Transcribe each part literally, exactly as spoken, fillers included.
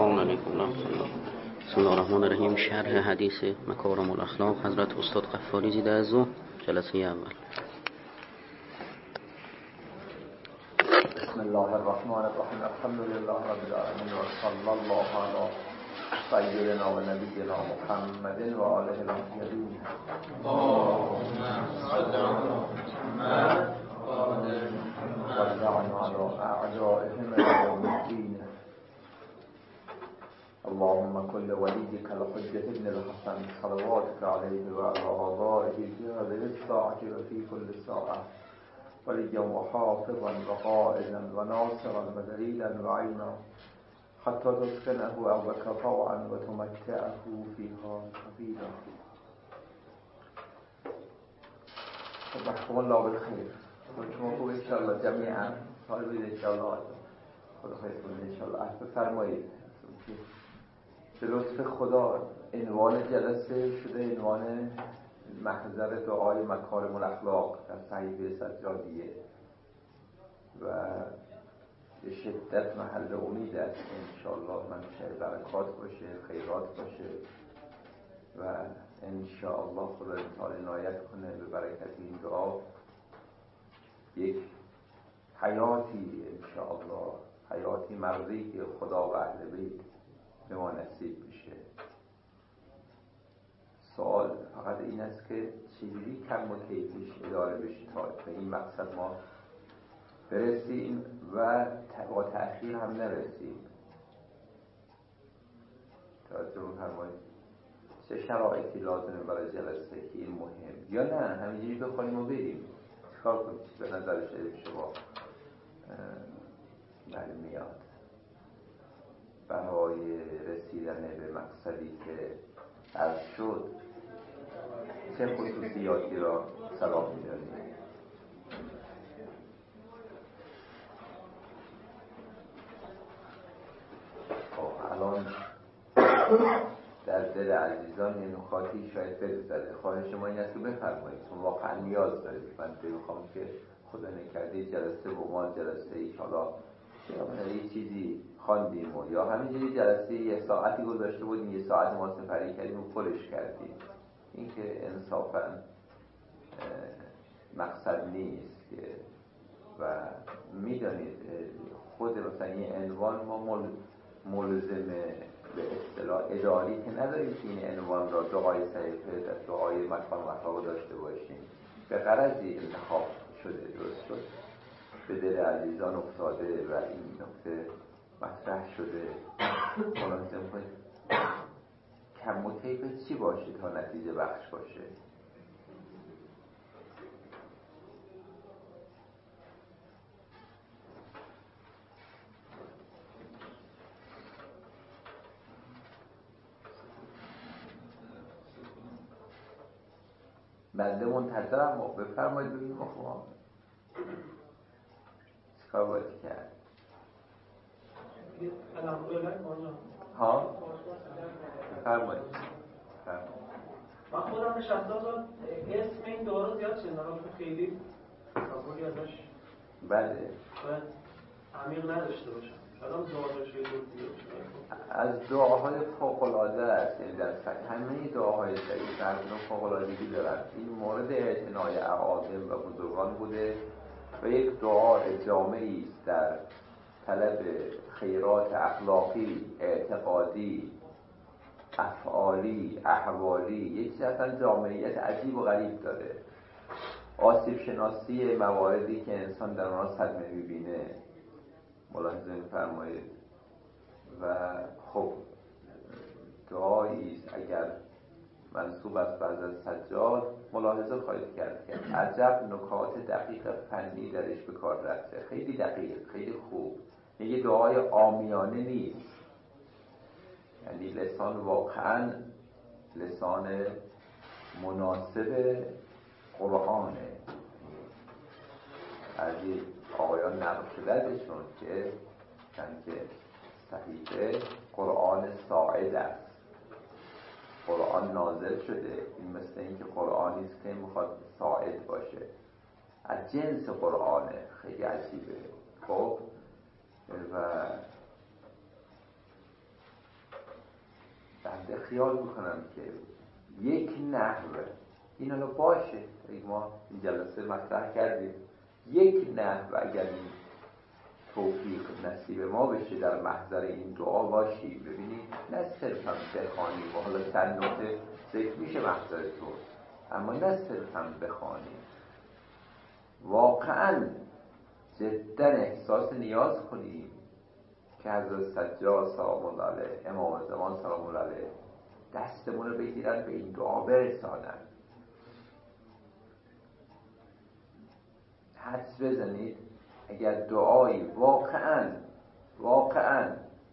السلام علیکم و رحمت الله. بسم الله الرحمن الرحیم. شرح حدیث مکارم الاخلاق حضرت استاد غفاری زیده عزو، جلسه اول. بسم الله الرحمن الرحیم. الحمد لله رب العالمین و صلی الله علی سیدنا و نبینا محمد و آله الاطهرین. اللهم صل علی محمد و آل محمد و علی اعدائهم یوم الدین. اللهم كل وليك الحجة ابن الحسن صلواتك عليه وعلى آبائه في هذه الساعة وفي كل ساعة وليا وحافظا وقائدا وناصرا ودليلا وعينا حتى تسكنه أرضك طوعا وتمتعه فيها طويلا. صبحكم الله بالخير. شما خوب ان شاء الله جميعا طالبين ان شاء الله. خدا خیرتون ان شاء الله. عفو فرمایید. به لطف خدا عنوان جلسه شده عنوان محضر دعای مکارم الاخلاق در صحیفه سجادیه و به شدت محل امید است انشاءالله منشأ برکات باشه، خیرات باشه و انشاءالله خدا تعالی عنایت کنه به برکت این دعا یک حیاتی انشاءالله، حیاتی مرضی که خدا و اهل بیت به ما نصیب بشه. سوال فقط این است که چجوری کم و کیفیش اداره بشه تا به این مقصد ما برسیم و با تأخیر هم نرسیم. توجه بفرمایید. چه شرایطی لازمه برای جلسه که این مهم یا نه همینجوری بخونیم و بریم چیکار کنیم؟ چی به نظر شما بله میاد برای رسیدن به مقصدی که عرض شد؟ چه خصوصیاتی را صلاح می‌دانید؟ خب الان در دل عزیزان یه نکاتی شاید بگذره. خواهش ما این است که بفرمایید، چون واقعا نیاز دارید. من می‌خوام که خدا نکرده جلسه با ما جلسه ای حالا یه چیزی خواندیم و یا همینجوری جلسه یه ساعتی گذاشته بودیم، یه ساعت ما سپری کردیم و پرش کردیم. این که انصافاً مقصد نیست که و میدانید خود مثلا این عنوان ما مل... ملزم به اصطلاح اداری که نداریم که این عنوان را دعای صحیفه در دعای مکان اخلاق داشته باشیم. به غرضی انتخاب شده، درست شد، به دل عزیزان افتاده و این نکته مطرح شده. ملازم کنید کم و کیف چی باشه تا نتیجه بخش باشه؟ بنده منتظرم و بفرمایید ببینیم ما چیکار باید کرد. ها؟ بفرمایید. من خودم به شخصا اسم این دعا رو زیاد شنیدم که خیلی قبولی ازش بله باید عمیق نداشته باشم. شاید هم دعا داشته از دعاهای فوق‌العاده است. یعنی در همه دعاهای صحیح هر فوق‌العادگی دارند. این مورد اعتنای اعاظم و بزرگان بوده و یک دعا جامعی است در طلب خیرات اخلاقی، اعتقادی، افعالی، احوالی. یک چیز اصلا جامعیت عجیب و غریب داره. آسیب شناسی مواردی که انسان در آنها صدمه می‌بینه ملاحظه می‌فرمایید و خب دعایی است اگر منسوب است بعد از سجاد ملاحظه خواهید کرد که عجب نکات دقیق فنی درش به کار رفته. خیلی دقیق، خیلی خوب. یه دعای عامیانه نیست، یعنی لسان واقعا لسان مناسب قرآنه. از این آقایان نقل شده ازشون که چند که صحیفه قرآن ساعد است، قرآن نازل شده. این مثل این که قرآنی است که میخواد ساعد باشه، از جنس قرآنه. خیلی عجیبه. خب و خیال میکنم که یک نحو این حالا باشه، ما این جلسه مطرح کردیم، یک نحو اگر این توفیق نصیب ما بشه در محضر این دعا باشیم، ببینید نه صرفا بخوانیم و حالا چند نکته ذکر میشه محضر تو، اما نه صرفا بخوانیم، واقعا جدا احساس نیاز کنیم که حضرت سجاد سلام الله علیه، امام زمان سلام الله علیه دستمون رو بگیرن به این دعا برسانن. حدس بزنید اگر دعایی واقعا واقعا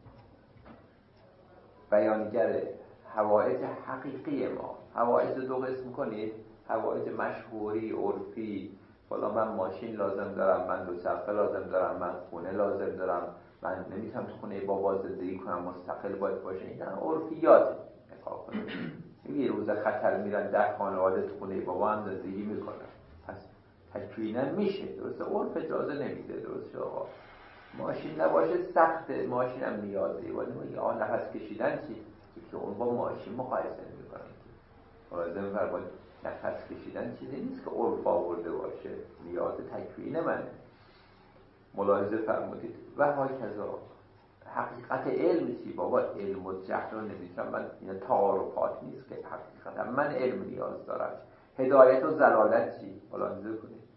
بیانگر حوائج حقیقی ما، حوائج دو قسم کنید، حوائج مشهوری عرفی، والا من ماشین لازم دارم، من دوچرخه لازم دارم، من خونه لازم دارم، من نمیتونم تو خونه بابا زندگی کنم، مستقل باید باشه، این عرفیات نگاه کنید. یه روز خطر میرن ده خانواده تو خونه بابا هم زندگی میکنن، پس تکوینا میشه، درسته عرف اجازه نمیده، درسته آقا ماشین نباشه سخته، ماشین هم نیازه، ولی میگه آن نفس کشیدن چی؟ که اون با ماشین مقایسه نمیکنن که لازم فرمود نفس کشیدن چیزی نیست که عرف آورده باشه، نیاز تکوین منه. ملاحظه فرمودید و هاکذا حقیقت علم چی؟ بابا علم و جهل رو نمیتونم من، این تعارفات نیست که حقیقتا من علم نیاز دارم. هدایت و ضلالت چی؟ ملاحظه کنید.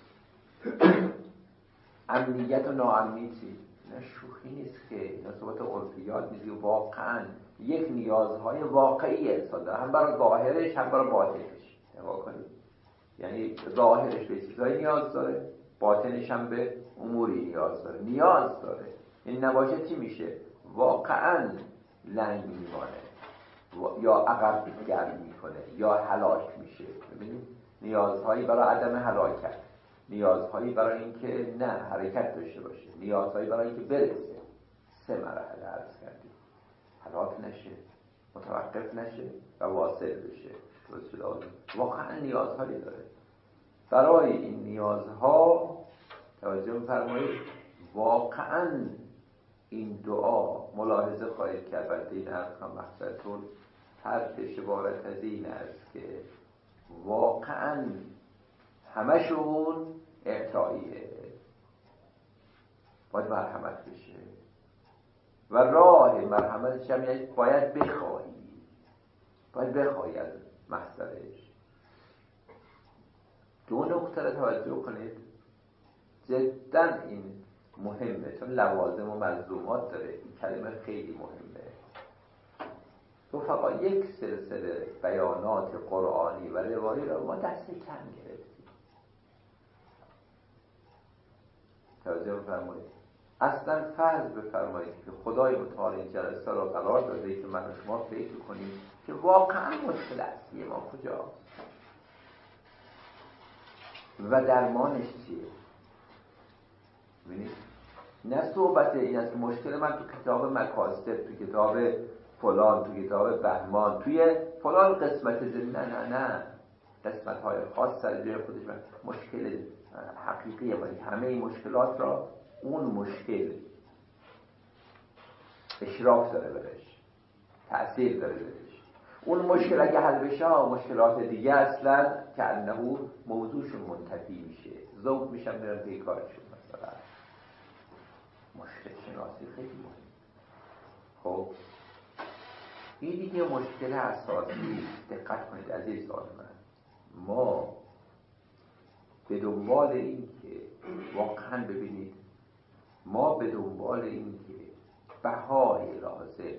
امنیت و ناامنی چی؟ نه شوخی نیست که، اینا صحبت عرفیات نیست، واقعا یک نیازهای واقعی انسان داره، هم برای ظاهرش هم برای باطنش. نگاه کنید، یعنی ظاهرش به چیزایی نیاز داره، باطنش هم به اموری نیاز داره. نیاز داره این نباشه چی میشه؟ واقعا لنگ میمانه یا عقب گرد میکنه یا هلاک میشه. ببینید نیازهایی برای عدم هلاکت، نیازهایی برای اینکه نه حرکت داشته باشه، نیازهایی برای اینکه برسه. سه مرحله عرض کردیم، هلاک نشه، متوقف نشه و واصل بشه. واقعا نیازهایی داره. برای این نیازها توجه بفرمایید، واقعا این دعا ملاحظه خواهید کرد و این عرض کنم مقصدتون حرفش عبارت از این است که واقعا همشون اعطاییه، باید مرحمت بشه و راه مرحمتش هم یعنی باید بخواهی، باید بخواهی از محضرش. دو نکته رو توجه کنید، جدا این مهمه، چون لوازم و ملزومات داره. این کلمه خیلی مهمه. تو فقط یک سلسله بیانات قرآنی و روایی رو ما دست کم گرفتیم. توجه بفرمایید. اصلا فرض بفرمایید که خدای متعال این جلسه رو قرار داده که من و شما فکر کنیم که واقعا مشکل اصلی ما کجاست و درمانش چیه. ببینید نه صحبت این است که مشکل من تو کتاب مکاسب، تو کتاب فلان، تو کتاب بهمان، توی فلان قسمت زمین، نه نه نه قسمت های خاص سر جای خودش من مشکل حقیقیه، ولی همه این مشکلات را اون مشکل اشراف داره برش، تأثیر داره برش. اون مشکل اگه حل بشه مشکلات دیگه اصلا که انه موضوعشون منتفی میشه، ذوق میشن برن پیکارشون. مثلا مشکل شناسی خیلی مهم. خب این دیگه مشکل اساسی. دقت کنید عزیزان من، ما به دنبال این که واقعا ببینید، ما به دنبال این که بهای لازم،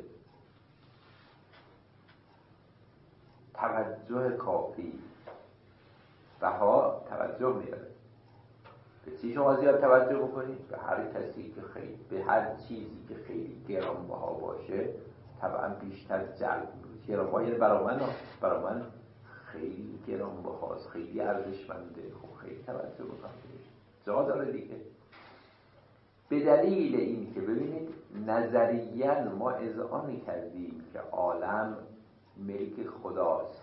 توجه کافی، بها توجه میاره. به چی شما زیاد توجه بکنید؟ به هر کسی که خیلی، به هر چیزی که خیلی گرانبها باشه طبعا بیشتر جلب میشه. گرانبها یعنی برای من برای من خیلی گرانبهاست، خیلی ارزشمنده، خب خیلی توجه بکنم بهش، جا داره دیگه. به دلیل این که ببینید نظریاً ما اذعان کردیم که عالم ملک خداست.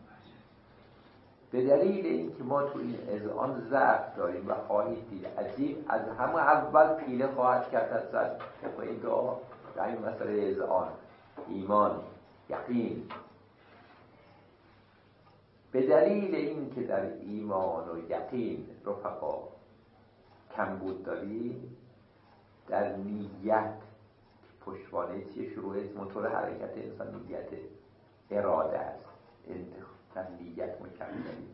به دلیل این که ما تو این اذعان ضعف داریم و خواهید دید عجیب از همه اول پیله خواهد کرد از زد طبق این دعا در این مسئله اذعان ایمان یقین. به دلیل این که در ایمان و یقین رفقا کمبود داری، در نیت پشتوانه چیه؟ شروع موتور حرکت انسان نیت، اراده است، در نیت مکملی.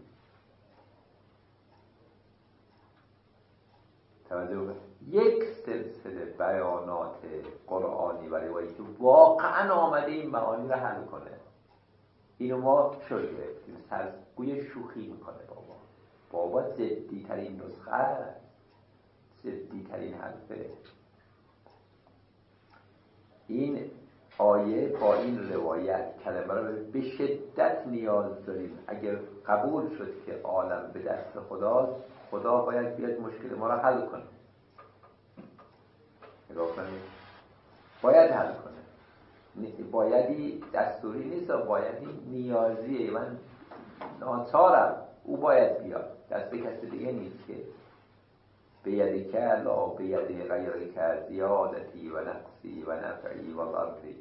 توجه، یک سلسله بیانات قرآنی و روایی که واقعا آمده این معانی رو حل کنه. اینو ما شده گرفتیم، سرگوی شوخی میکنه بابا. بابا جدی ترین نسخه است، جدی ترین حرفه. این آیه با این روایت کلمه رو به شدت نیاز داریم. اگر قبول شد که عالم به دست خداست، خدا باید بیاد مشکل ما رو حل کنه. نگاه کنید، باید حل کنه. بایدی دستوری نیست، بایدی نیازیه. من ناچارم، او باید بیاد، دست کسی دیگه نیست که به یدی که لا به یدی غیری که زیادتی و نقصی و نفعی و ضرری.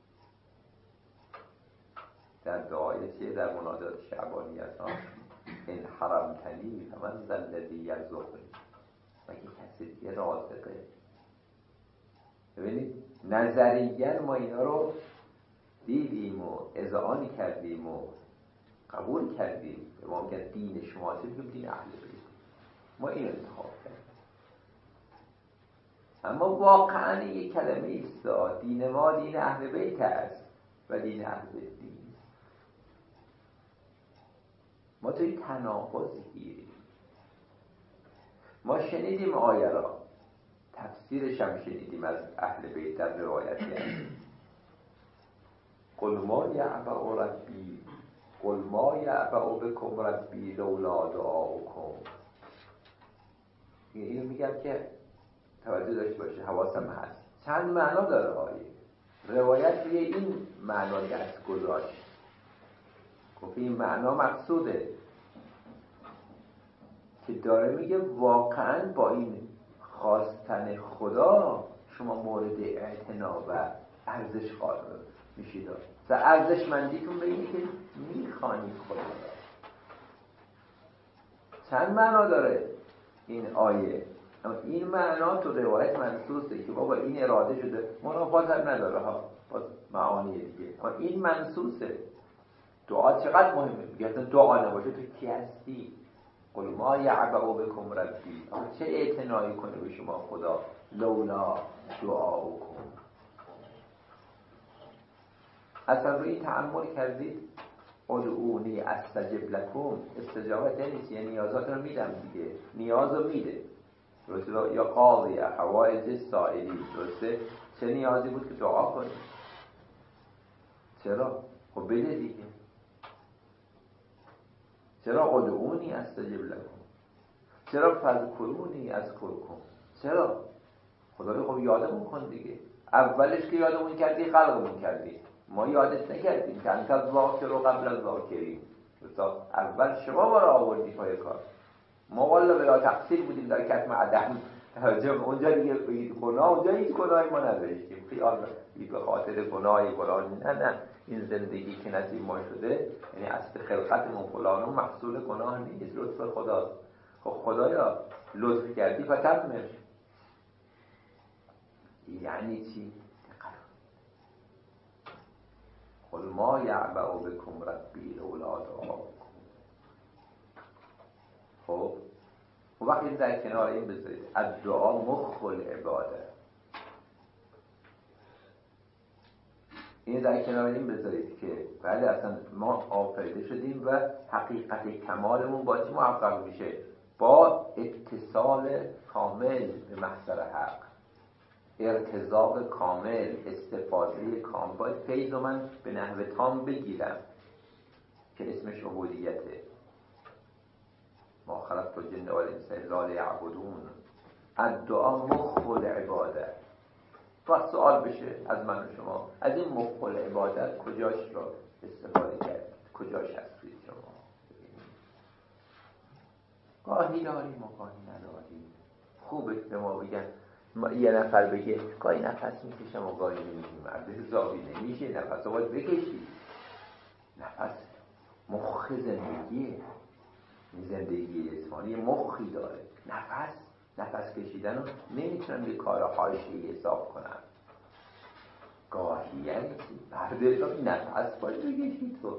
در دعای چیه؟ در مناجات شعبانی ها این حرمتنی فمن ذا الذی یرزقنی. مگه کسی دیگه رازقه؟ ببینید نظریاً ما اینا رو دیدیم و اذعان کردیم و قبول کردیم. به ما میگن دین شما چه؟ بگیم دین اهل بیت. ما این انتخاب کردیم. اما واقعاً یک کلمه است، دین ما دین اهل بیت است و دین اهل بیت دین. ما توی تناقض گیریم. ما شنیدیم آیه را، تفسیرش هم شنیدیم از اهل بیت در روایتی هست. قل ما یعبأ ربی قل ما یعبأ بکم ربی لولا دعاؤکم. اینو میگم که توجه داشته باشه، حواسم هست. چند معنا داره آیه. روایت روی این معنا دست گذاشت، گفت این معنا مقصوده، که داره میگه واقعا با این خواستن خدا شما مورد اعتنا و ارزش قائل میشید. و ارزشمندیتون به اینه که میخوانید خدا را. چند معنا داره این آیه، اما این معنا تو روایت منصوصه که بابا این اراده شده، منافات هم نداره ها با معانی دیگه، اما این منصوصه. دعا چقدر مهمه. میگه دعا نباشه تو کی هستی؟ قل ما یعبأ بکم ربی. اما چه اعتنایی کنه به شما خدا؟ لولا دعاؤکم. اصلا روی تأمل کردید؟ ادعونی استجب لکم. استجابت یعنی چیه؟ نیازات رو میدم دیگه، نیاز رو میده. درسته؟ یا قاضی حوائج سائلی. درسته؟ چه نیازی بود که دعا کنی؟ چرا؟ خب بده دیگه. چرا ادعونی استجب لکم؟ چرا فذکرونی اذکرکم؟ چرا؟ خدای خب یادمون کن دیگه. اولش که یادمون کردی خلقمون کردی، ما یادت نکردیم که انت الذاکر و قبل الذاکرین. اول شما ما را آوردی پای کار. ما والا بلا تقصیر بودیم در کتم عدم. اونجا دیگه بگید گناه، اونجا هیچ گناهی ما نداشتیم. خیال به خاطر گناهی فلان، نه نه، این زندگی که نصیب ما شده یعنی اصل خلقتمون فلان و محصول گناه نیست، لطف خداست. خب خدایا لطف کردی فتمش. یعنی چی؟ قل ما یعبأ بکم ربی لولا دعاؤکم. خب و وقتی در کنار این بذارید الدعا مخ العباده، این در کنار این بذارید که بله اصلا ما آفریده شدیم و حقیقت کمالمون با چی محقق میشه؟ با اتصال کامل به محضر حق، ارتزاق کامل، استفاده کامل. باید فیض رو من به نحو تام بگیرم که اسمش عبودیته. ما خلقت الجن والانس الا لیعبدون. الدعا مخ العباده. وقت سوال بشه از من و شما، از این مخ العبادت کجاش رو استفاده کرد؟ کجاش هستید شما؟ گاهی داریم و گاهی نداریم. خوبه به ما بگن یه نفر بگه گاهی نفس میکشم و گاهی نمیکشم، مرد حسابی نمیشه، نفس رو باید بکشی. نفس مخ زندگیه، زندگی جسمانی مخی داره. نفس نفس کشیدن رو نمیتونم یه کار حاشیه‌ای حساب کنم. گاهی یعنی مرد نفس باید بکشی. تو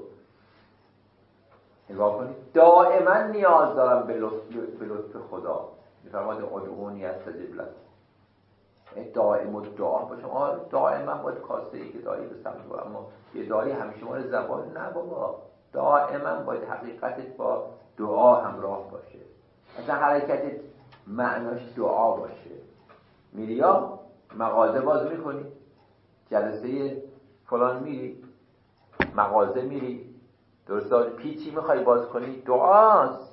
نگاه کنید، دائما نیاز دارم به لطف, به لطف خدا. میفرماید ادعونی استجب لکم، دائم و دعا باشه. آره دائما باید کاسه ای که دایی به سمت بود، اما یه دایی همیشه ما زبان نه بابا، دائما باید حقیقتت با دعا همراه باشه. اصلا حرکتت معناش دعا باشه. میری یا مغازه باز میکنی، جلسه فلان میری، مغازه میری، درسته پیچی میخوای باز کنی، دعاست.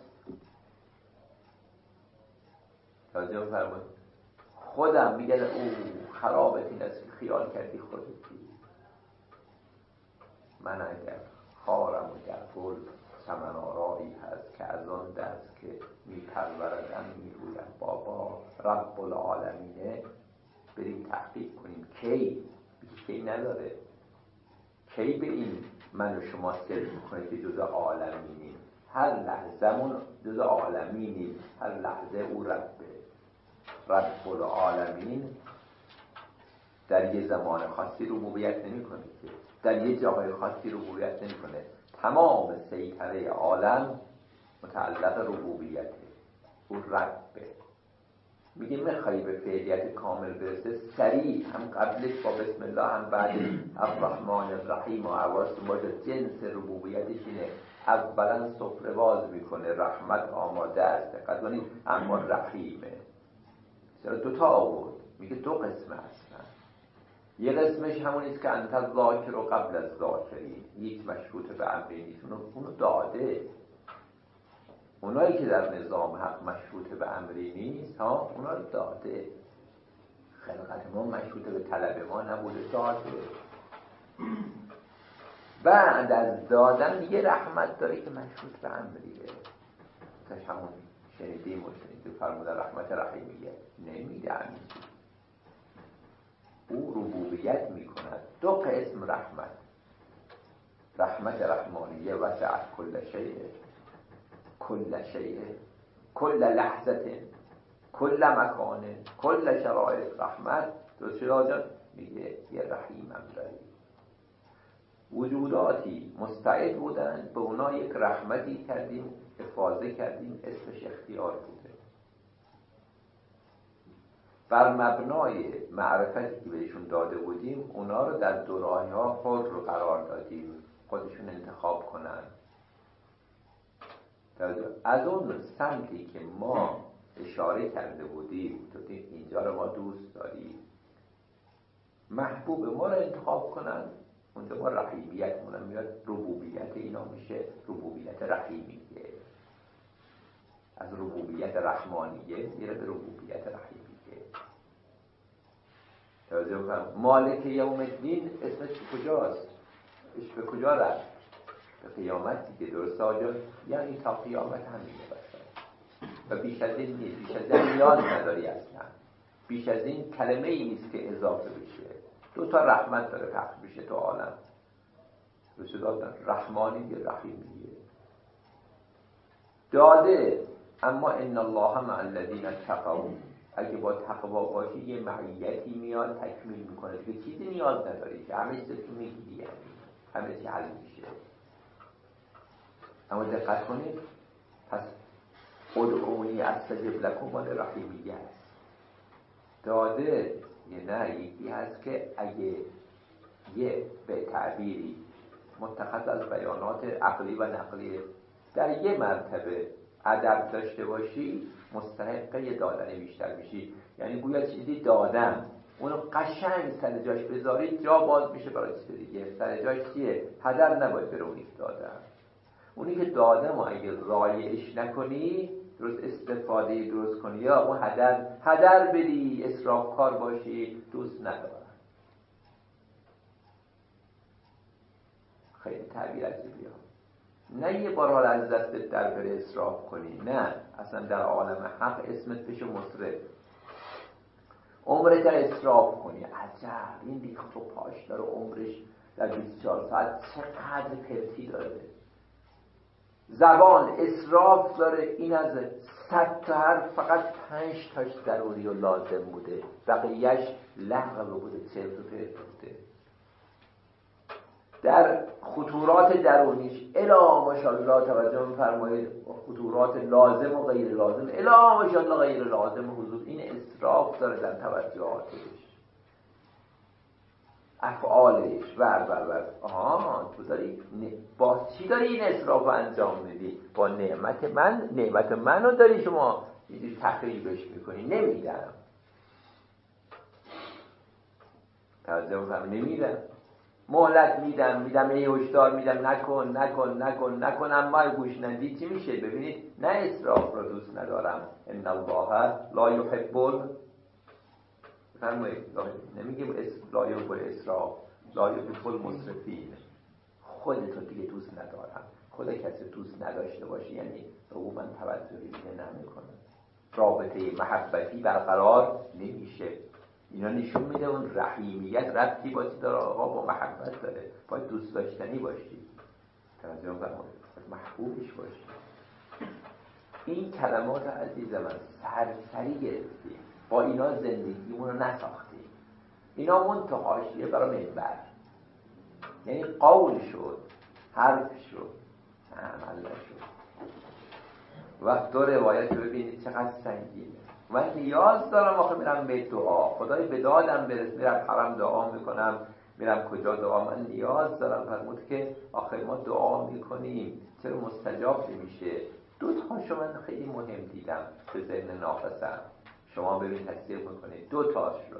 توجه فرمایید. خودم میگه او خرابت این است که خیال کردی خودتی. من اگر خارم و در گل سمن آرایی هست که از آن دست که میپروردم میگویم بابا رب العالمینه، بریم تحقیق کنیم کی کی نداره، کی به این من و شما سر میکنه که جز عالمینیم. هر لحظه‌مون جز عالمینیم، هر لحظه او ربه. رب العالمین در یه زمان خاصی ربوبیت نمی‌کنه، که در یه جای خاصی ربوبیت نمی‌کنه. تمام سیطره عالم متعلق ربوبیته. او ربه. میگه میخوایی به فعلیت کامل برسه، سریع هم قبلش با بسم الله هم بعد الرحمن الرحیم و عواص باشه. جنس ربوبیتش اینه، اولا سفره باز میکنه، رحمت آماده است، دقت کنید، اما رحیمه. چرا دوتا آورد؟ میگه دو قسم هستن. یه قسمش همونیست که انت الذاکر و قبل از ذاکری، یک مشروط به امری نیست، اونو, اونو داده. اونایی که در نظام حق مشروط به امری نیست ها، اونا رو داده. خلقت ما مشروط به طلب ما نبوده، داده. بعد از دادن یه رحمت داره که مشروط به امریه. تاش همون شنیدیم و شنیدیم فرمودن رحمت رحیمیه نمیده امید. او ربوبیت میکند. دو قسم رحمت، رحمت رحمانیه وسعت کل شیء، کل شیء، کل لحظه، کل مکان، کل شرایط. رحمت درست شد آجان؟ میگه یه رحیم هم داری. وجوداتی مستعد بودن، به اونا یک رحمتی کردیم، افاضه کردیم، اسمش اختیار بوده. بر مبنای معرفتی که بهشون داده بودیم، اونا رو در دو راه‌ها حر رو قرار دادیم، خودشون انتخاب کنن. از اون سمتی که ما اشاره کرده بودیم، گفتیم اینجا رو ما دوست داریم، محبوب ما رو انتخاب کنن، اونجا ما رحیمیت مونم میاد، ربوبیت اینا میشه ربوبیت رحیمیه. از ربوبیت رحمانیه میره به ربوبیت رحیمیه. توجه بکنم. مالک یوم الدین اسمش کجاست؟ اش به کجا رفت؟ به قیامتی که درست آجا، یعنی تا قیامت همینه باشه و بیش از این نیست. بیش از این نیاز نداری اصلا. بیش از این کلمه ای نیست که اضافه بشه. دو تا رحمت داره پخش بشه تو عالم. رسول دادن رحمانی و رحیمیه داده. اما ان الله مع الذین اتقوا، اگه با تقوا باشی یه معیتی میاد تکمیل میکنه که چیزی نیاز نداری که همه چیزی میگیری، یعنی همه چی حل میشه. اما دقت کنید، پس ادعونی استجب لکم مال رحیمیه است. داده یه نه یکی هست که اگه یه به تعبیری متخذ از بیانات عقلی و نقلی در یه مرتبه ادب داشته باشی، مستحق یه دادن بیشتر میشی. یعنی گویا چیزی دادم، اونو قشنگ سر جاش بذاری، جا باز میشه برای چیز دیگه. سر جاش چیه؟ هدر نباید بره اونی که دادم. اونی که دادم و اگه رایعش نکنی، درست استفاده درست کنی، یا اون هدر هدر بدی، اسراف کار باشی، دوست ندارم. خیلی تعبیر عجیبیه. نه یه بار حال از دستت در بره اسراف کنی، نه، اصلا در عالم حق اسمت بشه مصرف. عمرت رو اسراف کنی. عجب این ریخت و پاش داره عمرش در بیست و چهار ساعت چقدر پرتی داره. زبان اسراف داره، این از صد تا حرف فقط پنج تاش ضروری و لازم بوده، بقیهش لغو بوده، چرت و پرت بوده. در خطورات درونیش الا ماشاءالله توجه می‌فرمایید، خطورات لازم و غیر لازم الا ماشاءالله غیر لازم حضور، این اسراف داره در توجهاتش، افعالش ور ور ور. آها تو داری با چی داری این اسراف انجام میدی؟ با نعمت من، نعمت منو داری شما اینجوری تخریبش میکنی. نمیدم توجه میکنم، نمیدم، مهلت میدم میدم ای هشدار میدم نکن نکن نکن نکن، اما گوش ندی چی میشه؟ ببینید نه اسراف رو دوست ندارم، ان الله لا یحب، فرمایید نمیگه لا یحب الاسراف، لا یحب المسرفین. خودتو دیگه دوست ندارم. خود کسی دوست نداشته باشی یعنی به او من توجهی دیگه نمیکنم، رابطه محبتی برقرار نمیشه. اینا نشون میده اون رحیمیت ربطی با چی داره؟ آقا با محبت داره، باید دوست داشتنی باشی، توجه فرمایید، محبوبش باشی. این کلمات عزیز من سرسری گرفتیم، با اینا زندگیمون رو نساختیم. اینا منتهاشیه برای منبر، یعنی قول شد، حرف شد، عمل نشد. وقت دو روایت رو ببینید چقدر سنگینه. من نیاز دارم آخه میرم به دعا، خدای به دادم برس، میرم حرم دعا میکنم، میرم کجا دعا، من نیاز دارم. فرمود که آخه ما دعا میکنیم چرا مستجاب نمیشه؟ دو تاشو من خیلی مهم دیدم به ذهن ناقصم، شما ببین تصدیق میکنید. دو تاش رو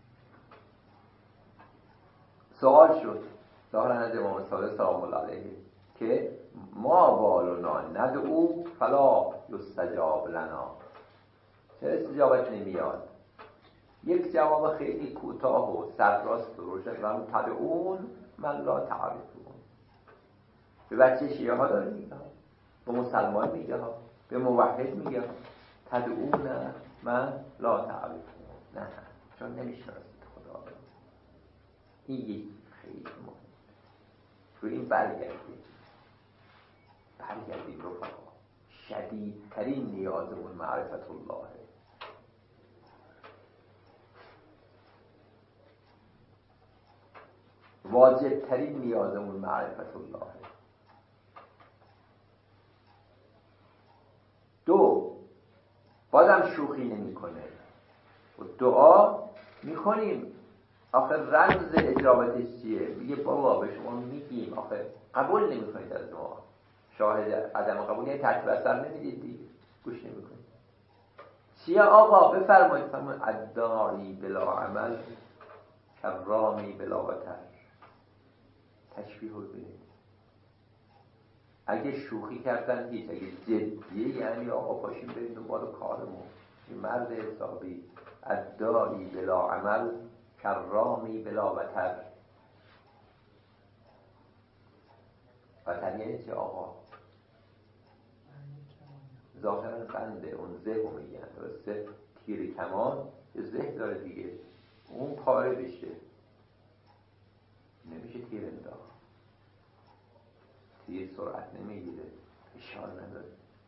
سوال شد ظاهرا از امام صادق سلام الله علیه که ما بالنا ندعو فلا یستجاب لنا، چرا استجابت نمیاد؟ یک جواب خیلی کوتاه و سرراست و روشن، تدعون من لا تعرفون. به بچه شیعه ها داره میگه، به مسلمان میگه، به موحد میگه تدعون من لا تعرفون، نه چون نمیشناسید خدا رو. این یک خیلی مهم، رو این برگردید برگردید رفقا. شدیدترین نیازمون معرفت الله، واجبترین نیازمون معرفت الله. دو، بازم شوخی نمی کنه و دعا میکنیم. آخه رمز اجابتش چیه؟ میگه بابا به شما میگیم آخه قبول نمی کنید از دعا، شاهد عدم قبول یعنی تحت بصر نمیدید دیگه، گوش نمی کنید. چیه آقا؟ بفرمایید. فرمایید الداعی بلا عمل کرامی بلا وتر. تشبیه رو ببینید، اگه شوخی کردن هیچ، اگه جدیه یعنی آقا پاشیم بریم دنبال کارمون. این مرد حسابی الداعی بلا عمل کرامی بلا وتر. وتر یعنی چه آقا؟ ظاهرا بنده اون زه رو میگن، درسته؟ تیر کمان یه زه داره دیگه، اون پاره بشه نمیشه تیر انداخت، تیر سرعت نمیگیره، اشاره نداره.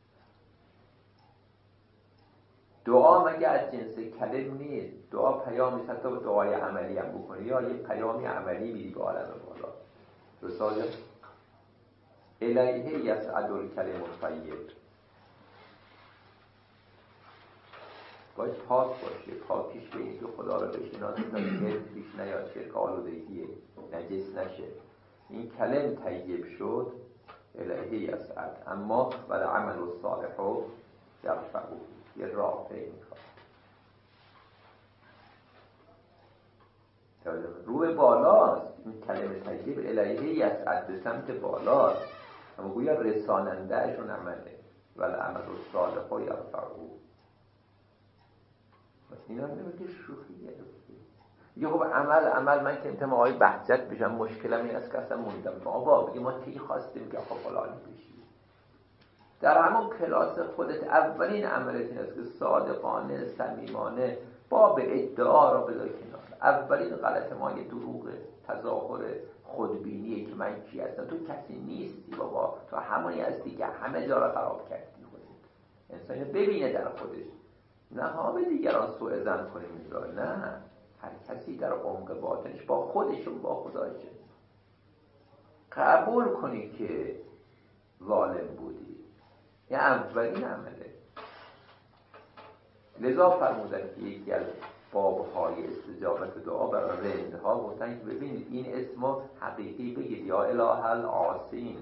دعا مگه از جنس کلم نیست؟ دعا پیامی است، حتی دعای عملی هم بکنی یا یه پیامی عملی میدی به عالم بالا. رساله الیه یسعد الکلم الطیب، باید پاک باشه، پاکیش به این که خدا رو بشناسه تا که پیش نیاد، شرک آلودگیه، نجس نشه. این کلم طیب شد الیه یسعد، اما ولی عمل الصالح و یرفعه، یه رافع میخواد، رو به بالاست. این کلمه طیب الیه یسعد به سمت بالاست، اما گویا رساننده اشون عمله، ولی عمل الصالح و یرفعه. اینا نمیگه شوخی گرفتی. یه خب عمل عمل من که انتم آقای بحجت بشم، مشکلم این است که اصلا موندم. بابا بگی ما کی خواستیم که آقا فلانی بشی؟ در همون کلاس خودت اولین عملت این است که صادقانه صمیمانه باب ادعا را بذار کنار. اولین غلط ما یه دروغ تظاهر خودبینیه که من کی هستم. تو کسی نیستی بابا، تو همونی هستی که همه جا را خراب کردی خودت. انسان ببینه در خودش، نه ها به دیگران سوء ظن کنه میذاره. نه، هر کسی در عمق باطنش با خودش و با خدایشه. قبول کنی که ظالم بودی، یه اولین عمله. لذا فرمودن که یکی از بابهای استجابت دعا برای رندها گفتن که ببینید این اسم حقیقی بگید، یا اله العاصین،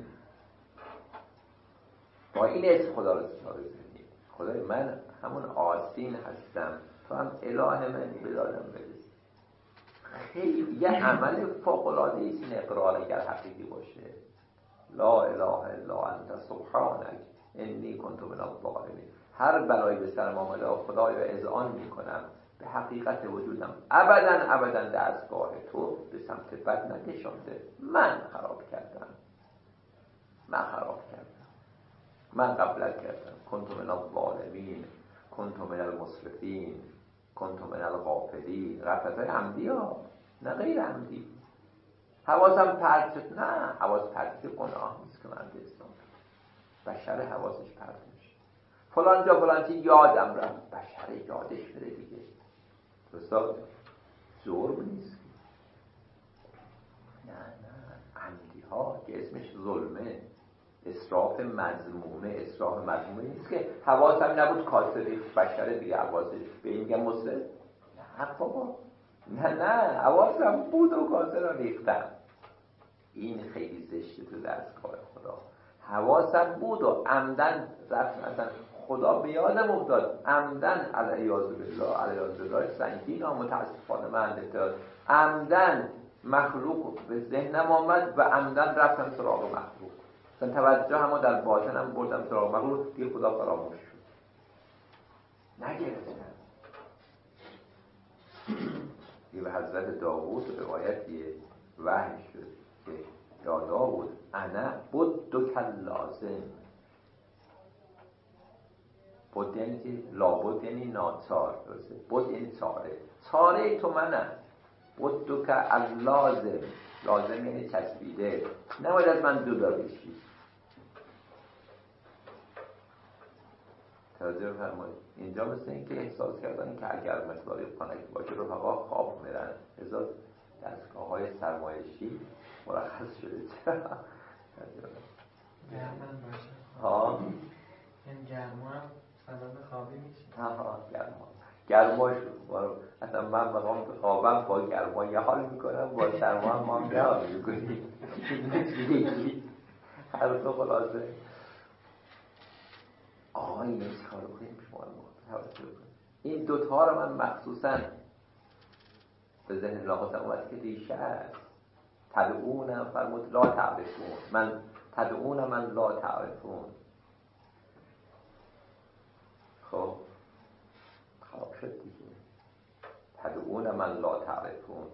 با این اسم خدا رو ستاره کنید. خدای من همون عاصین هستم، تو هم اله من بدادم برسی. خیلی یه عمل فوق‌العاده است این اقرار اگر حقیقی باشه. لا اله الا انت سبحانک انی کنت من الظالمین. هر بلایی به سرم آمده خدایا اذعان میکنم به حقیقت وجودم، ابدا ابدا دستگاه تو به سمت بد نکشانده. من خراب کردم، من خراب کردم، من غفلت کردم. کنت من الظالمین، کنت من المسرفین، کنت من الغافلین. غفلت های عمدی ها، نه غیر عمدی. حواسم پرت شد، نه حواس پرت که گناه نیست که من دستم. بشر حواسش پرت میشه. فلان جا فلان چی یادم رفت، بشر یادش بره دیگه. درسته؟ ظلم نیست. نه نه عمدی ها که اسمش ظلمه، اسراف مذمومه. اسراف مذمومه نیست که حواسم نبود کاسه ریخت بشر دیگه حواسش به این میگم مسلم. نه بابا، نه نه حواسم بود و کاسه رو ریختم. این خیلی زشته تو دستگاه خدا. حواسم بود و عمدن رفت، مثلا خدا به یادم افتاد عمدن علیاذ بالله علیاذ بالله سنگین و متاسفانه من انداد عمدن مخلوق به ذهنم آمد و عمدن رفتم سراغ مخلوق. مثلا توجه همو در باطنم بردم سراغ مخلوق، دیگه خدا فراموش شد، نگرفتم. یه به حضرت داوود روایتی وحی شد که یا داوود انا بدک لازم. بود یعنی که لابد یعنی ناچار، درسته؟ بود یعنی چاره، چاره تو منم. بدک اللازم، لازم یعنی چسبیده، نباید از من جدا بشی. توجه فرمایید. اینجا مثل این که احساس کردن که اگر مقداری خانک باشه رفقا خواب میرن. احساس دستگاه های سرمایشی مرخص شده. چرا؟ گرمان باشه ها؟ این گرما هم سبب خوابی میشه. ها گرما گرما شد. اصلا من بخوام خوابم با گرما یه حال میکنم، با سرما هم ما هم یه حال میکنیم. هر دو خلاصه آقا این نیست کار رو کنیم شما رو این دوتا رو من مخصوصا به ذهن لاغتم اومد که ریشه است. تدعونم فرمود لا تعرفون، من تدعونم من لا تعرفون. خب خراب شد دیگه. تدعونم من لا تعرفون،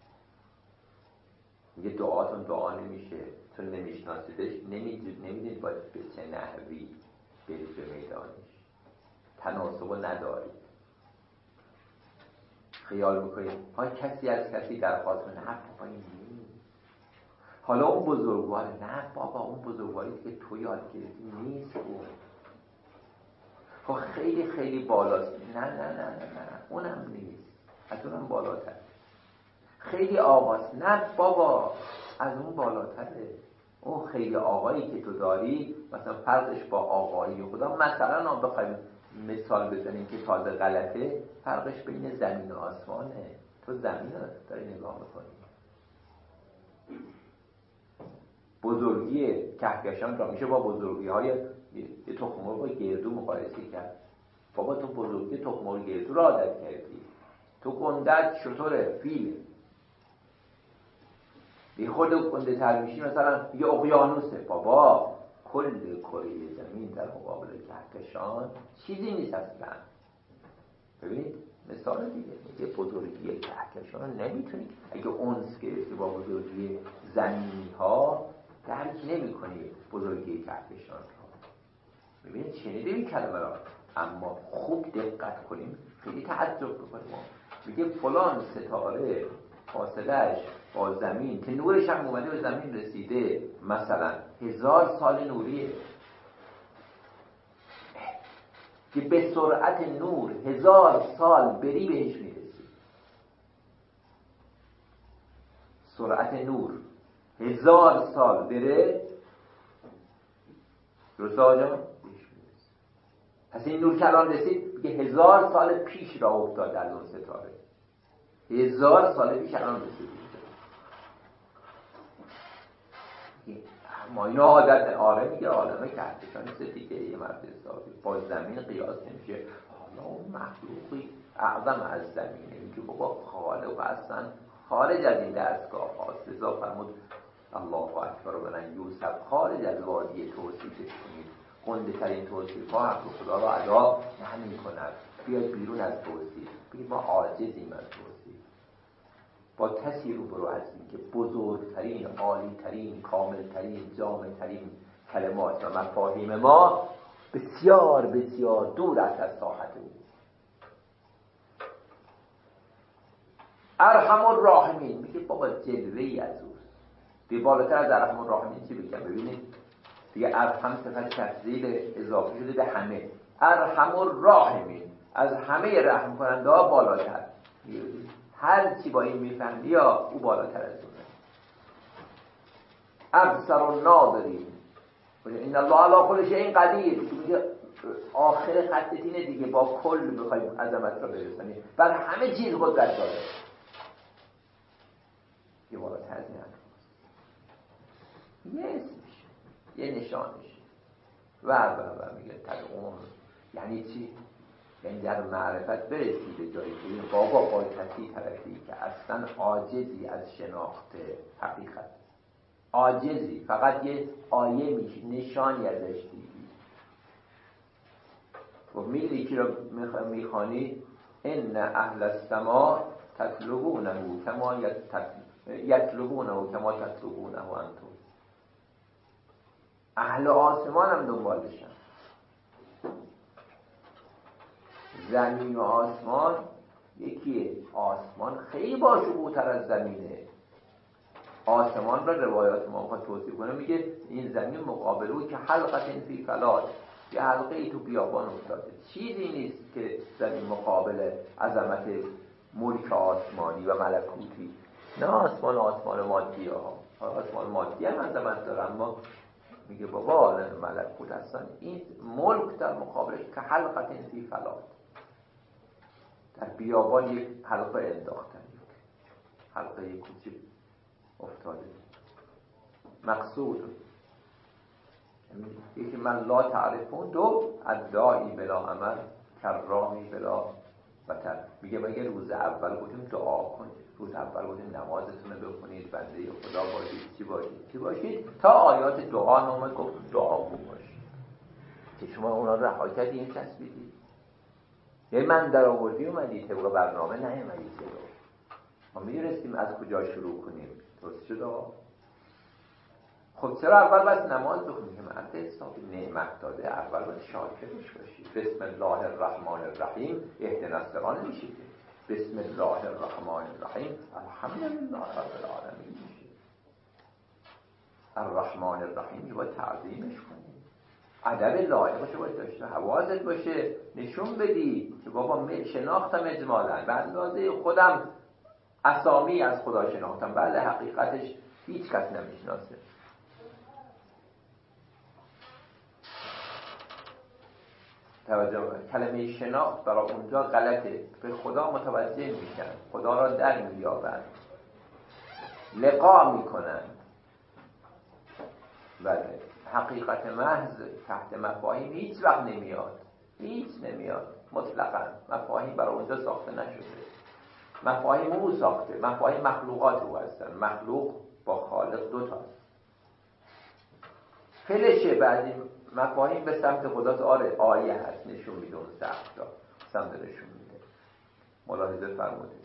یه دعاتون دعا نمیشه چون نمیشناسیدش، نمیدید نمیدید باید به چه نحوی برید به میدانش. تناسب ندارید. خیال میکنید ها کسی از کسی درخواست کنه، نه بابا این نیست. حالا اون بزرگوار، نه بابا اون بزرگواری که تو یاد گرفتی نیست اون. خب خیلی خیلی بالاست، نه نه نه نه نه اونم نیست، از اونم بالاتر. خیلی آقاست، نه بابا از اون بالاتره. اون خیلی آقایی که تو داری مثلا فرقش با آقایی خدا، مثلا هم بخوایم مثال بزنیم که تازه غلطه، فرقش بین زمین و آسمانه. تو زمین رو داری نگاه میکنی. بزرگی کهکشان را میشه با بزرگی های یه تخم‌مرغ با گردو مقایسه کرد. بابا تو بزرگی تخم‌مرغ گردو را عادت کردی، تو گندت شطوره فیل بی خود گنده تر میشی، مثلا یه اقیانوسه. بابا کل کره زمین در مقابل کهکشان چیزی نیست اصلا. ببینید مثال دیگه، میگه بزرگی کهکشان رو نمیتونی اگه اونس گرفتی با بزرگی زمینی ها درک نمی کنی بزرگی کهکشان رو. ببینید شنیده این کلمه را، اما خوب دقت کنیم خیلی تعجب بکنیم. میگه فلان ستاره فاصلهش با زمین که نورش هم اومده به زمین رسیده مثلا هزار سال نوریه، که به سرعت نور هزار سال بری بهش میرسی. سرعت نور هزار سال بره درسته آجا؟ پس این نور که الان رسید بگه هزار سال پیش را افتاد از اون ستاره، هزار سال پیش الان رسید. ما اینو عادت آره میگه عالمه کهکشان سه دیگه یه مرد حسابی با زمین قیاس نمیشه. حالا اون مخلوقی اعظم از زمینه میگه بابا خالق اصلا خارج از این دستگاه هاست. لذا فرمود الله اکبر و بنن یوسف خارج از وادی توصیفش کنید. گنده ترین توصیف ها حق خدا را ادا نمی کند. بیاید بیرون از توصیف بگید ما عاجزیم از توصیف. با کسی رو برو هستیم که بزرگترین، عالیترین، کاملترین، جامعترین کلمات و مفاهیم ما بسیار بسیار دور است از ساحت او. ارحم الراحمین میگه بابا جلوه‌ای از اوست. دیگه بالاتر از ارحم الراحمین چی بگم؟ ببینید دیگه ارحم صفت تفضیل اضافه شده به همه. ارحم الراحمین از همه رحم کننده ها بالاتر. هر چی با این میفهمی یا او بالاتر از اونه. ابصر الناظرین ان الله علی کل شیء قدیر. میگه آخر خط اینه دیگه، با کل بخوایم عظمت را برسونیم بر همه چیز قدرت داره. یه بالاتر از این یه اسمش یه نشانش و و و میگه تدعون یعنی چی؟ یعنی در معرفت برسی به جایی که بابا با کسی طرفی که اصلا عاجزی از شناخت حقیقت، عاجزی، فقط یه آیه میشه نشانی ازش دیدی و میدونی که رو میخوانی ان اهل السما تطلبونه کما یطلبونه کما تطلبونه انتم. اهل آسمان هم دنبالشن. زمین و آسمان یکیه. آسمان خیلی باشکوه‌تر از زمینه. آسمان را روایات ما خواهد توصیف کنه میگه این زمین مقابل او که حلقه فی فلات، یه حلقه ای تو بیابان افتاده. چیزی نیست که زمین مقابل عظمت ملک آسمانی و ملکوتی. نه آسمان آسمان مادی ها، آسمان مادی هم عظمت داره، اما میگه بابا عالم ملکوت هستن. این ملک در مقابلش که حلقه فی فلات، در بیابان یک حلقه انداختن، حلقه یک کوچه افتاده. مقصود یکی من لا تعرفون، دو ادعایی بلا عمل کرامی بلا وطن. میگه مگه روز اول گفتیم دعا کنید، روز اول گفتیم نمازتون رو بخونید، بنده خدا باشید، چی باشید چی باشید، تا آیات دعا نامد گفتیم دعا باشید که شما اونا رها کردید چسبیدید. یعنی من در آوردی اومدی طبق برنامه نه اومدی جلو. ما میدونستیم از کجا شروع کنیم. درست شد آقا؟ خب چرا اول بس نماز بخونیم که مرد حسابی نعمت داده، اول باید شاکرش باشی. بسم الله الرحمن الرحیم اهدنا الصراط میشه، بسم الله الرحمن الرحیم الحمدلله رب العالمین میشه. الرحمن الرحیم باید تعظیمش کنی، ادب لایقش باید داشته، حواست باشه نشون بدی که بابا شناختم اجمالا به اندازه خودم اسامی از خدا شناختم، بله حقیقتش هیچ کس نمیشناسه. توجه کلمه شناخت برای اونجا غلطه، به خدا متوجه میشن، خدا را در مییابند، لقا میکنن. بله حقیقت محض تحت مفاهیم هیچ وقت نمیاد، هیچ نمیاد مطلقا. مفاهیم برای اونجا ساخته نشده، مفاهیم او ساخته، مفاهیم مخلوقات او هستن. مخلوق با خالق دو تا فلشه. بعدی مفاهیم به سمت خدا آره آیه هست نشون میده، اون سخت را سمت نشون میده. ملاحظه فرمودید.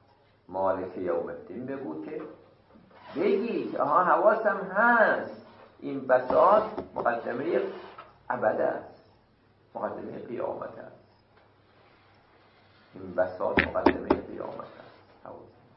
مالک یوم الدین بگو که بگی که آها حواسم هست این بساط مقدمه ابد است، مقدمه قیامت است. این بساط مقدمه قیامت است.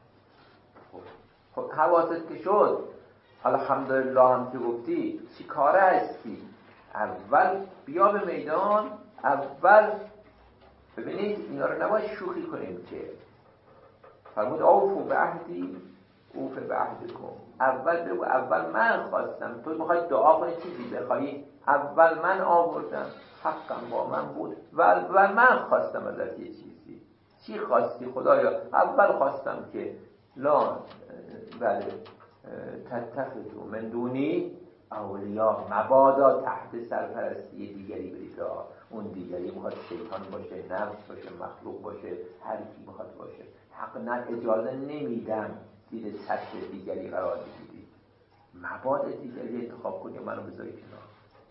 خب حواست که شد، الحمدلله هم که گفتی، چی کاره هستی؟ اول بیا به میدان. اول ببینید اینا رو نباید شوخی کنیم که فرمود اوفو به عهدی اوف به عهدکم. اول بگو اول من خواستم. تو میخوای دعا کنی چیزی بخوای، اول من آوردم، حقم با من بود و اول من خواستم ازت یه چیزی. چی خواستی خدایا؟ اول خواستم که لا بله تتخذوا من دونی اولیا، مبادا تحت سرپرستی دیگری برید. اون دیگری میخواد شیطان باشه، نفس باشه، مخلوق باشه، هر کی میخواد باشه. حق نه، اجازه نمیدم زیر سطح دیگری قرار بگیری. مبادا دیگری انتخاب کنی منو بذاری کنار.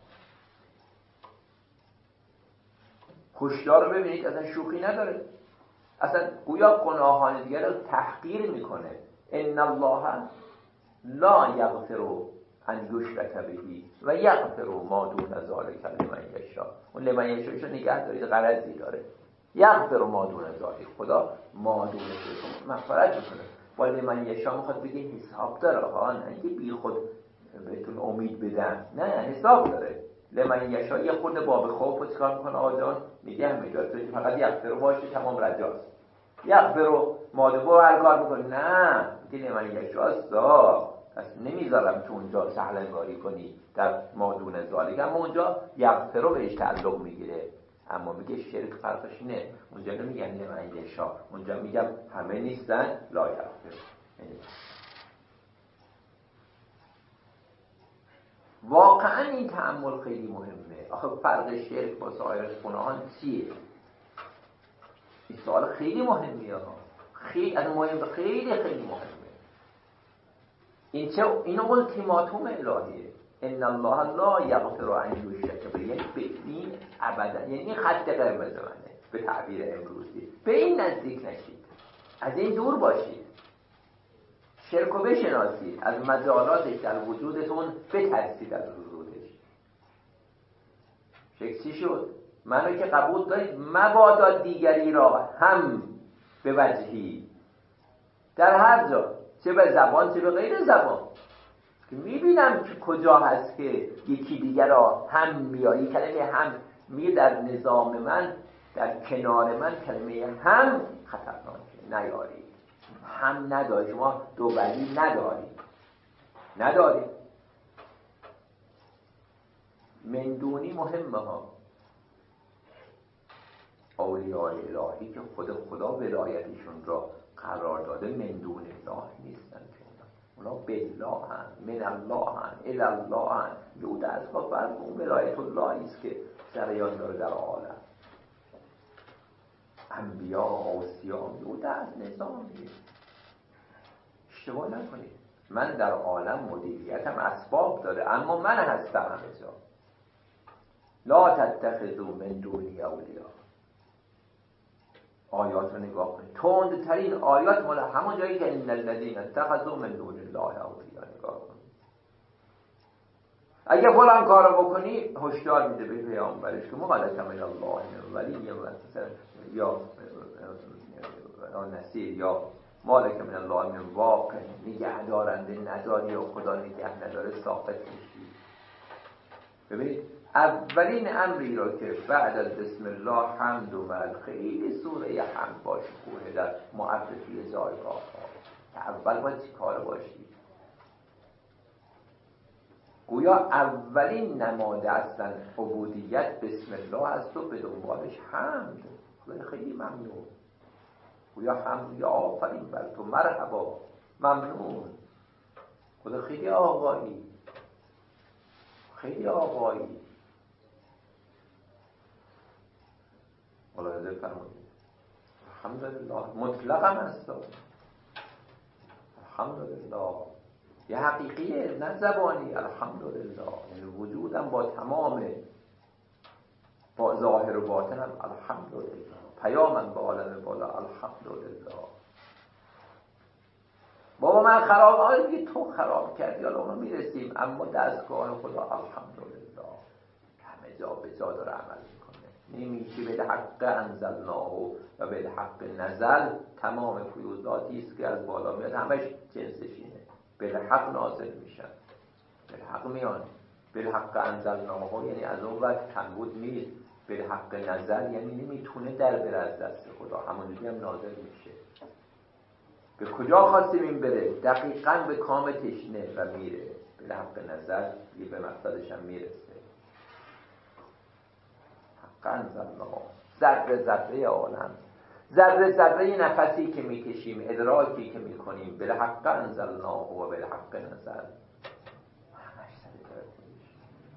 هشدار رو ببینید اصلا شوخی نداره، اصلا گویا گناهان دیگر رو تحقیر میکنه. ان الله لا یغفر ان یشرک به و یغفر ما دون ذلک لمن یشاء. اون لمن یشاء رو نگه دارید، غرضی داره. یغفر ما دون ذلک، خدا ما دون ذلک مغفرت میکنه. با لمن یشاء میخواد بگه حساب داره ها، نه اینکه بی خود بهتون امید بدن، نه حساب داره. لمن یشاء یه خورده باب خوف رو چکار میکنه آقا جان؟ میگه هم میدار تو فقط یغفر باشه تمام رجاست. یغفر ما دو هر کار میکنه، نه میگه لمن یشاء سا، پس نمیذارم تو اونجا سهل انگاری کنی در ما دون ذالک. اما اونجا یغفر رو بهش تعلق میگیره. اما میگه شرک فرقش اینه، اونجا نمیگن لمن یشاء، اونجا میگم همه نیستن لا یغفر. واقعا این تأمل خیلی مهمه. آخه فرق شرک با سایر گناهان چیه؟ این سوال خیلی مهمیه ها، خیلی از مهم، خیلی خیلی مهمه. این چه این التیماتوم الهیه. ان الله لا یغفر ان یشرک به، یعنی به این ابدا، یعنی خط قرمز منه به تعبیر امروزی. به این نزدیک نشید، از این دور باشید، شرک رو بشناسید، از مجالاتش در وجودتون بترسید، از وجودش. شرک چی شد؟ منو که قبول دارید، مبادا دیگری را هم به وجهی در هر جا، چه به زبان چه به غیر زبان، که میبینم که کجا هست که یکی دیگر را هم میایی. کلمه هم می در نظام من، در کنار من کلمه هم خطرناکه، نیارید. هم نداری، شما دو ولی ندارید، ندارید. مندونی مهمه ها. اولیاء الهی که خود خدا ولایتشون را قرار داده مندون الله نیستن که اونا بالله هن، من الله هن، الی الله هن. یود از ها فرق اون ولایت الله است که جریان داره در عالم. انبیا و اوصیا یود از نظامی. اشتباه نکنید، من در عالم مدیریتم اسباب داره، اما من هستم همه جا. لا تتخذوا من دونی اولیا. آیات رو نگاه کنید، تندترین آیات مال همون جایی که ان الذین اتخذوا من دون الله اولیا نگاه کنید. اگه فلان کارو بکنی هشدار میده به پیامبرش که مقالکه من الله ولی یا یا نصیر یا مالک من الله من واقع، نگه دارنده نداری و خدا نگه نداره ساقط میشی. ببینید اولین امری رو که بعد از بسم الله حمد و مل، خیلی سوره حمد باشه خوبه در معرفی جایگاه ها. اول باید چی کار باشی؟ گویا اولین نماده اصلا عبودیت بسم الله هست و به دنبالش حمد. خدا خیلی ممنون. گویا حمد یا آفرین بر تو، مرحبا، ممنون. خدا خیلی آقایی، خیلی آقایی. ملاحظه فرمودید الحمدلله مطلق هم هست. الحمدلله یه حقیقیه نه زبانی. الحمدلله یعنی وجودم با تمام، با ظاهر و باطنم الحمدلله. پیامم به عالم بالا الحمدلله. بابا من خراب، آره دیگه تو خراب کردی، حالا اونو میرسیم، اما دستگاه خدا الحمدلله همه جا به جا داره عمل میکنه. نمیشه به حق انزلناه و به حق نزل، تمام فیوضاتی است که از بالا میاد همش جنسشینه، به حق نازل میشن، به حق میان. به حق انزلناه یعنی از اون وقت تنبود نیست، به حق نزل یعنی نمیتونه در بره از دست خدا، همونجوری هم نازل میشه. به کجا خواستیم این بره؟ دقیقاً به کام تشنه و میره. به حق نظر یه به مقصدش هم میرسه. حق انزلناه، ذره ذره عالم، ذره ذره نفسی که میکشیم، ادراکی که میکنیم، به حق انزلناه و به حق نزل، همش سر جای خودش.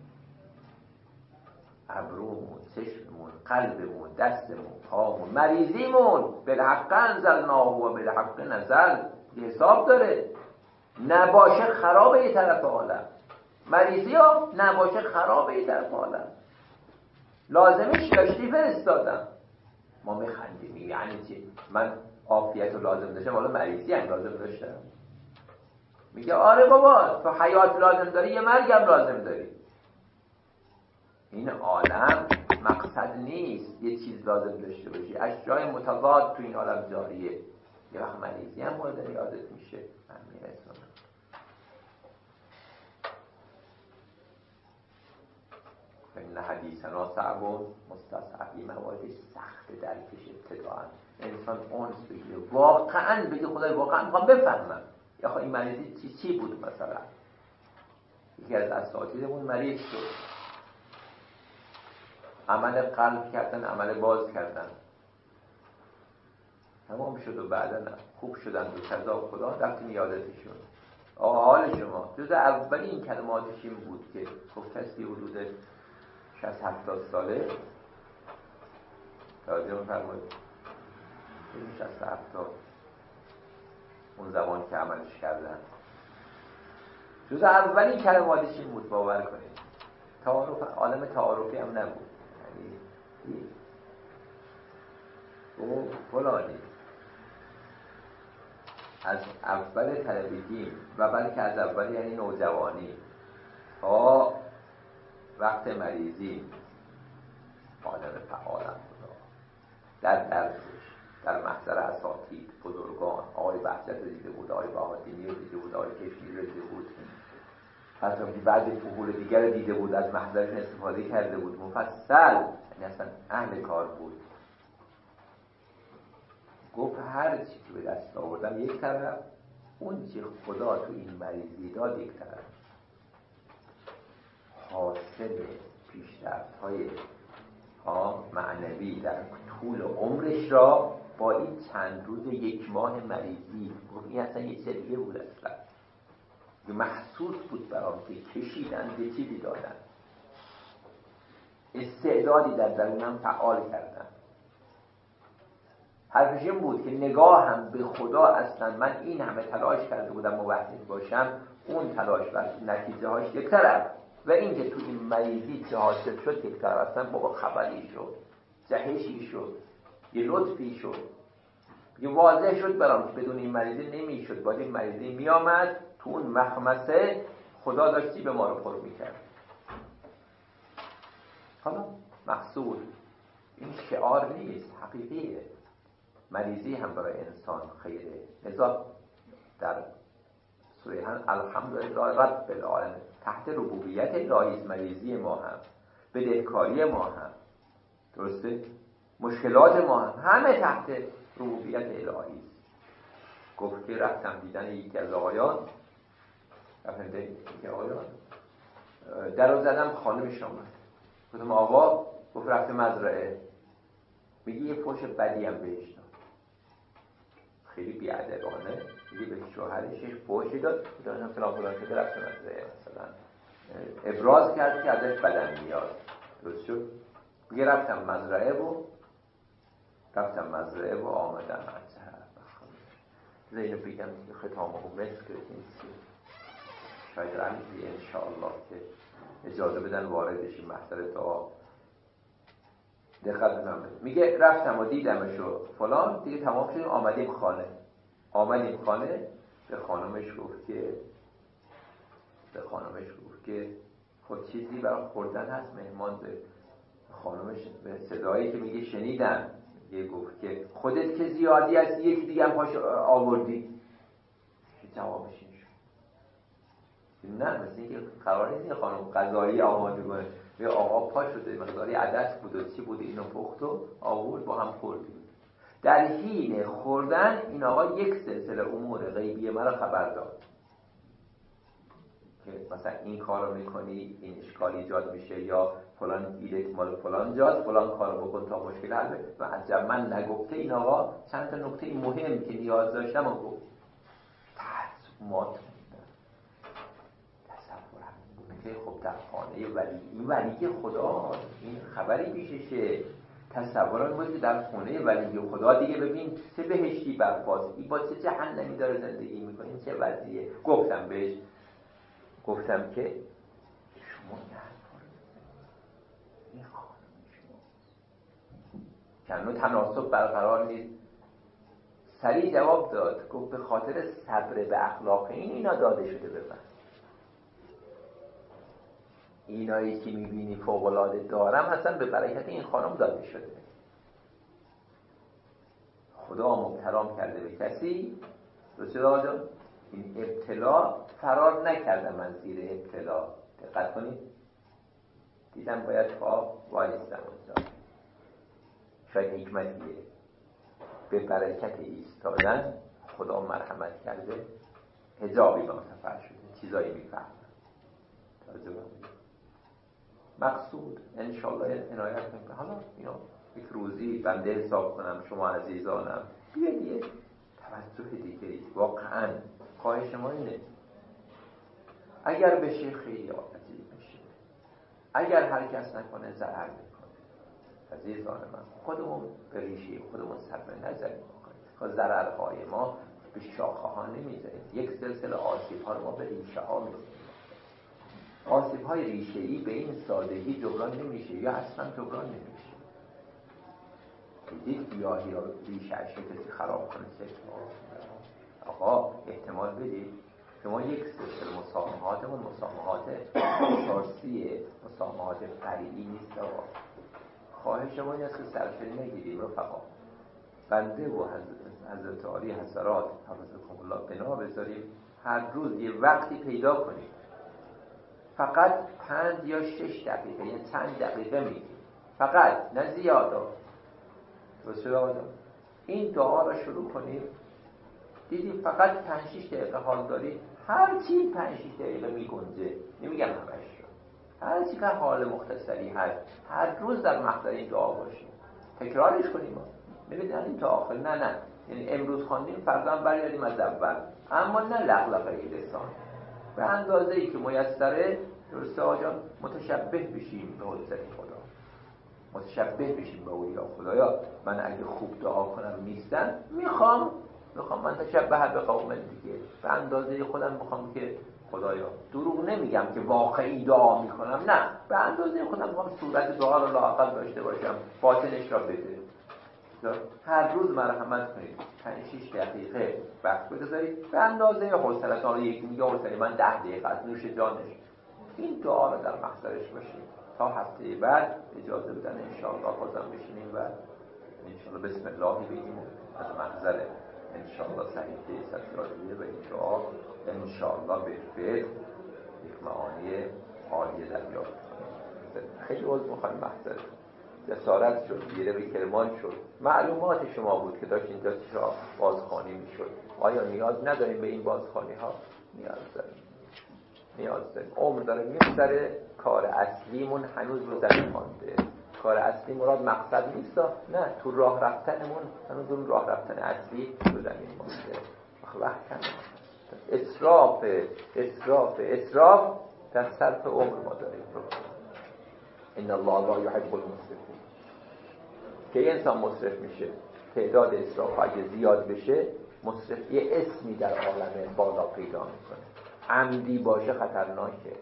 ابرومون، چشممون، قلبمون، دستمون، پامون، مریضیمون، به حق انزلناه و به حق نزل، حساب داره. نباشه خرابه یه طرف عالم، مریضی ها نباشه خرابه یه طرف عالم. لازمش داشتی فرستادم، ما میخندیم یعنی چی؟ من عافیت رو لازم داشتم، حالا مریضی هم لازم داشتم. میگه آره بابا تو حیات لازم داری، یه مرگم لازم داری. این عالم مقصد نیست یه چیز لازم داشته باشی، اشیاء متضاد تو این عالم جاریه. یه وقت مریضی هم مورد یادت میشه، من میرسونم. این حدیثنا صعب و مستصعبی، موادش سخت درکش ابتداعا. انسان اونس بگیره، واقعا بگه خدای واقعا میخوام بفهمم یا خب این مریضی چی چی بود. مثلا یکی از اساتیدمون مریض شد، عمل قلب کردن، عمل باز کردن، تمام شد و بعدا خوب شدن و کذا خدا رفتیم یادتشون. آقا حال شما؟ جز اولی این کلماتش این بود که گفت کسی حدود شصت هفتاد ساله توجه فرمایید، این شصت هفتاد اون زمان که عملش کردن، جز اولی کلماتش این بود. باور کنید تعارف، عالم تعارفی هم نبود، یعنی او فلانی از اول طلبگی و بلکه از اول یعنی نوجوانی تا وقت مریضی عالم فعالم خدا، در درسش، در محضر اساتید بزرگان، آقای بهجت رو دیده بود، آقای بهادینی رو دیده بود، آقای کشمیری رو دیده بود، حتی بعضی فهول دیگر رو دیده بود، از محضرشون استفاده کرده بود، مفصل، یعنی اصلا اهل کار بود. گفت هر چی که به دست آوردم یک طرف، اون چی خدا تو این مریضی داد یک طرف. حاصل پیشرفت‌های معنوی در طول عمرش را با این چند روز یک ماه مریضی، گفت این اصلا یه چیزیه بود، اصلا یه محسوس بود برام که کشیدن به چیزی دادن، استعدادی در درونم فعال کردن. حرفش این بود که نگاه هم به خدا، اصلا من این همه تلاش کرده بودم موحد باشم، اون تلاش و نتیجه هاش یک طرف، و این که تو این مریضی چه حاصل شد یک طرف. اصلا بابا خبری شد، جهشی شد، یه لطفی شد، یه واضح شد برام که بدون این مریضی نمی شد. باید این مریضی می آمد تو اون مخمسه، خدا داشتی به ما رو پر می کرد. حالا مقصود این شعار نیست، حقیقیه. مریضی هم برای انسان خیره. لذا در سوره هم الحمدلله رب العالمین تحت ربوبیت الهی مریضی ما هم، بدهکاری ما هم، درسته، مشکلات ما هم همه تحت ربوبیت الهی است. گفت که رفتم دیدن یکی از آقایان، رفتم دیدن یکی آقایان، در رو زدم، خانمش آمد، گفتم آقا، گفت رفته مزرعه، میگه یه فوش بدی هم بهش داد، خیلی بیادبانه، میگه به شوهرش یک فوشی داد، دادم فلان فلان شده، رفته مزرعه، مثلا ابراز کرد که ازش بدن میاد. درست شد؟ میگه رفتم مزرعه و رفتم مزرعه و آمدم عجب اینو بگم که ختامه و مسک این چیه، شاید رمزی انشاءالله که اجازه بدن وارد بشیم محضر دعا. دقت بزنم. میگه رفتم و دیدمش و فلان، دیگه تمام شد، آمدیم خانه. آمدیم خانه به خانمش گفت که به خانمش گفت که خود چیزی برای خوردن هست مهمان ده. خانمش به صدایی که میگه شنیدم، یه گفت که خودت که زیادی هستی یکی دیگه هم پاش آوردی. جوابش این شد نه، مثل اینکه قرار نیست این خانم غذایی آماده کنه، به آقا پا شده مقداری عدس بود و چی بود اینو پخت و آورد با هم خوردیم. در حین خوردن این آقا یک سلسله امور غیبی مرا خبر داد که مثلا این کار رو میکنی این اشکال ایجاد میشه یا فلان ایده مال فلان جاست، فلان کار رو بکن تا مشکل حل بشه. و عجب من نگفته این آقا چند تا نکته مهم که نیاز داشتم و گفت. تعصمات تصور همین که خب در خانه ولی این ولی خدا این خبری پیششه. تصوران بود که در خونه ولی خدا دیگه ببین چه بهشتی برپاست، این با چه جهنمی داره زندگی میکنه، این چه وضعیه. گفتم بهش گفتم که شما نه این خانم شما کنون تناسب برقرار نیست. سریع جواب داد، گفت به خاطر صبر به اخلاق این اینا داده شده به من. اینایی که میبینی فوق‌العاده دارم اصلا به برکت این خانم داده شده. خدا مبتلام کرده به کسی درسته آجا این ابتلا فرار نکردم من زیر ابتلا. دقت کنید دیدم باید پا وایستم اونجا. شاید حکمتیه به برکت ایستادن خدا مرحمت کرده حجابی با سفر شده چیزایی میفهمم. توجه کنید مقصود انشالله عنایت کنید. حالا اینا یک روزی بنده حساب کنم شما عزیزانم بیاید یه توجه دیگه واقعا خواهش ما اینه اگر بشه خیلی عالی بشه، اگر هر کس نکنه ضرر میکنه. عزیزان من خودمون به ریشه خودمون صبر نذاریم که ضررهای ما به شاخه ها نمیذاریم. یک سلسله آسیب ها رو ما به ریشه ها میذاریم. آسیب های ریشه ای به این سادگی جبران نمیشه یا اصلا جبران نمیشه. دیدید گیاهی رو ریشه اش کسی خراب کنه چه آقا احتمال بدید شما یک سلسله مسامحاتمون مسامحات اساسیه، مسامحات فرعی نیست. آقا خواهش ما این است که سرفری نگیریم رفقا. بنده و حضرت عالی حضرات حفظکم الله بنا بذاریم هر روز یه وقتی پیدا کنیم فقط پنج یا شش دقیقه یعنی چند دقیقه میگیم فقط نه زیاده رسول این دعا را شروع کنیم. دیدیم فقط پنج شش دقیقه حال داری هر چی پنج شش دقیقه میگنجه نمیگم همش رو هر چی که حال مختصری هست هر روز در محضر این دعا باشیم تکرارش کنیم. نمیدونیم تا آخر نه نه یعنی امروز خواندیم فردا برگردیم از اول اما نه لغلقه لسان به اندازه ای که میسره درسته آجان متشبه بشیم به حضرت خدا، متشبه بشیم به اولیاء خدایا. من اگه خوب دعا کنم نیستن میخوام میخوام من تشبه به قوم دیگه به اندازه خودم میخوام که خدایا دروغ نمیگم که واقعی دعا میکنم نه به اندازه خودم میخوام صورت دعا رو لااقل داشته باشم باطنش را بده. هر روز مرحمت کنید پنج شش دقیقه وقت بذارید به اندازه حوصله‌تون. یکی میگه حوصله من ده دقیقه است نوش جانش. این دعا رو در محضرش باشید تا هفته بعد اجازه بدن انشاءالله بازم بشینیم و انشاءالله بسم الله بگیم از محضر انشاءالله صحیفه سترادیه و این دعا انشاءالله به فعل یک معانی عالیه دریافت کنیم. خیلی عوض میخوایم محضر جسارت شد گیره به کرمان شد. معلومات شما بود که داشت اینجا چرا بازخوانی میشد. آیا نیاز نداریم به این بازخوانی ها؟ نیاز داریم نیاز داریم. عمر داره میگذره کار اصلیمون هنوز رو زمین مانده. کار اصلی مراد مقصد نیست نه تو راه رفتنمون هنوز اون راه رفتن اصلی رو زمین مانده. وقت کم اسراف اسراف اسراف در صرف عمر ما داریم. ان الله لا يحب المسرفين. که انسان مصرف میشه تعداد اسراف اگه زیاد بشه مصرف یه اسمی در عالم بالا پیدا میکنه. عمدی باشه خطرناکه.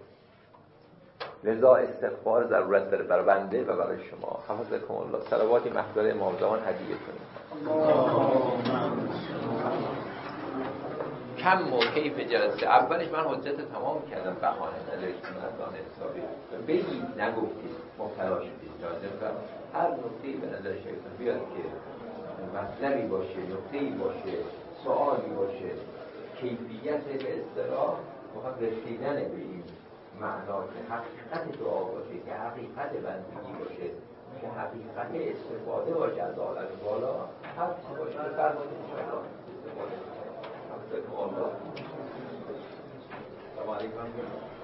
لذا استغفار ضرورت داره برای بنده و برای شما. حفظکم الله. صلواتی محضر امام زمان هدیه کنید. کم و کیف جلسه اولش من حجت تمام کردم، بهانه نداشتم از حسابی بگید نگفتید مبتلا شدید. لازم هر نکته‌ای به نظر شیطان بیاد که مطلبی باشه، نکته‌ای باشه، سوالی باشه، کیفیت به اصطلاح واقعا رسیدن به این معنا که حقیقت دعا باشه، که حقیقت بندگی باشه، که حقیقت استفاده باشه از عالم بالا، هر چی باشه فرمایید انشاءالله استفاده کنید. السلام علیکم.